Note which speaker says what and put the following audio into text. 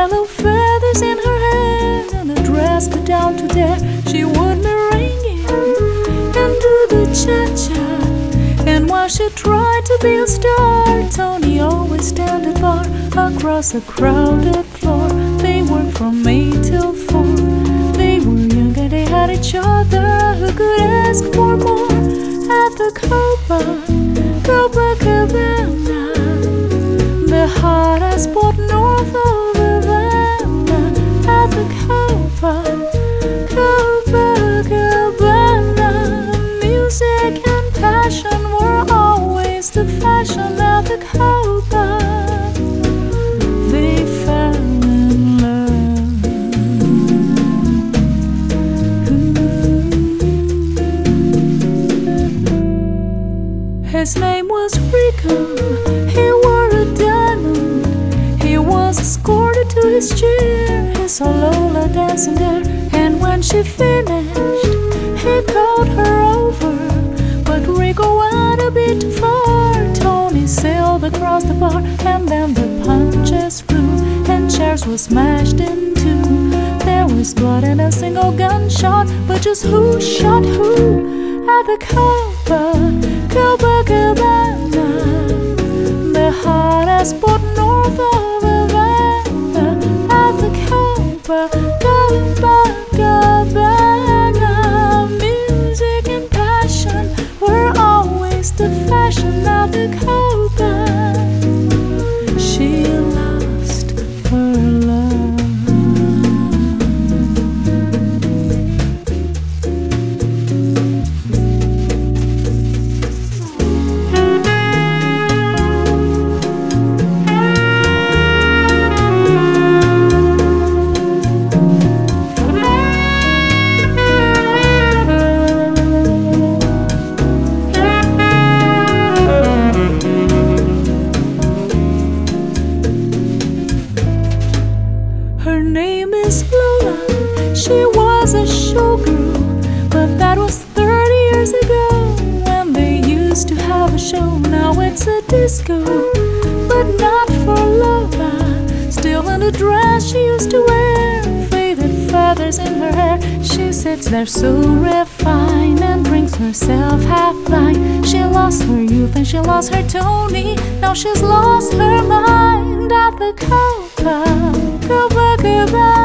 Speaker 1: yellow feathers in her hair, and a dress cut down to there. She would merengue and do the cha-cha. And while she tried to be a star, Tony always standed bar across a crowded floor. They worked from 8 till 4. They were young and they had each other. Who could ask for more? At the Copacabana, the hottest spot north of Havana. At the Copacabana, music and passion were always the fashion. At the Copa, they fell in love. His name was Rico, he wore a diamond. He was escorted to his chair. He saw Lola dancing there, and when she finished, he called her over. But Rico went a bit too far. Tony sailed across the bar, and then the punches flew, and chairs were smashed in two. There was blood and a single gunshot, but just who shot who? At the Copacabana, the hottest spot north of Havana. At the Copacabana, music and passion were always the fashion. At the Copa, she lost her love. Her name is Lola, she was a showgirl, but that was 30 years ago, when they used to have a show. Now it's a disco, but not for Lola. Still in the dress she used to wear, faded feathers in her hair. She sits there so refined and drinks herself half blind. She lost her youth and she lost her Tony. Now she's lost her mind. At the Copacabana,